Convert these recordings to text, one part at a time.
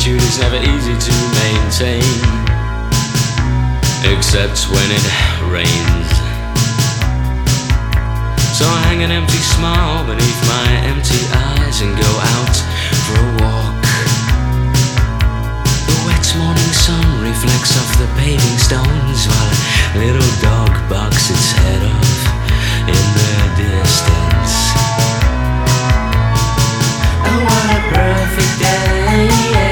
attitude is never easy to maintain, except when it rains. So I hang an empty smile beneath my empty eyes and go out for a walk. The wet morning sun reflects off the paving stones while a little dog barks its head off in the distance. Oh, what a perfect day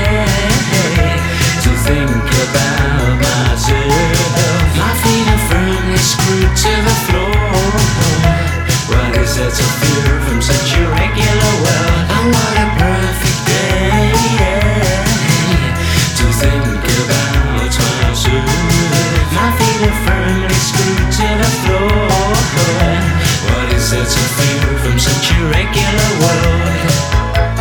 to think about myself. My feet are firmly screwed to the floor. What is there to fear from such a regular world? Oh, what a perfect day to think about myself. My feet are firmly screwed to the floor. What is there to fear from such a regular world?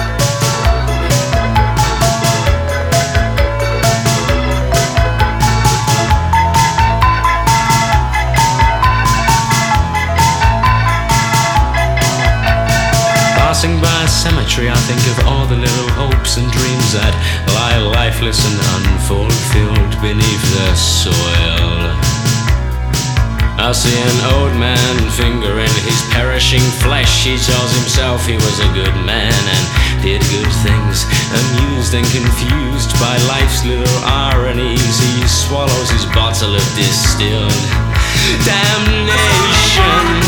Passing by a cemetery, I think of all the little hopes and dreams that lie lifeless and unfulfilled beneath the soil. I see an old man fingering his perishing flesh. He tells himself he was a good man and did good things. Amused and confused by life's little ironies, he swallows his bottle of distilled damnation.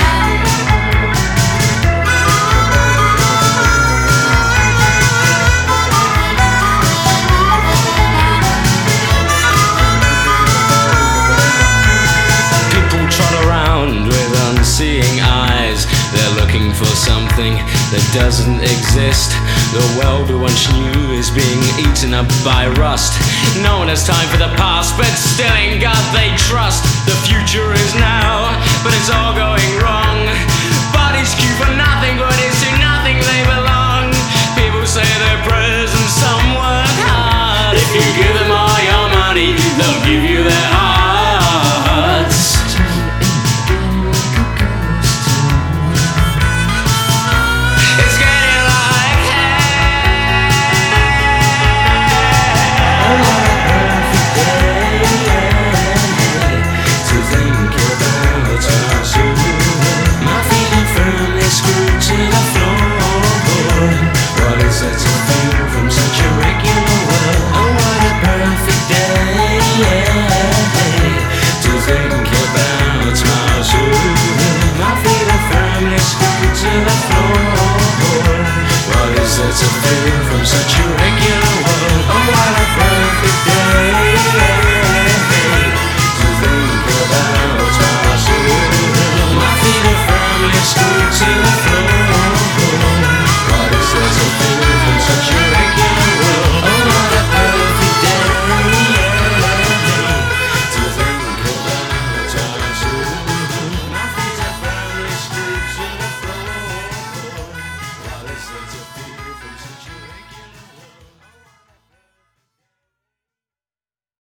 With unseeing eyes, they're looking for something that doesn't exist. The world we once knew is being eaten up by rust. No one has time for the past, but still in God they trust. The future is now, but it's all going wrong. Bodies queue for nothing but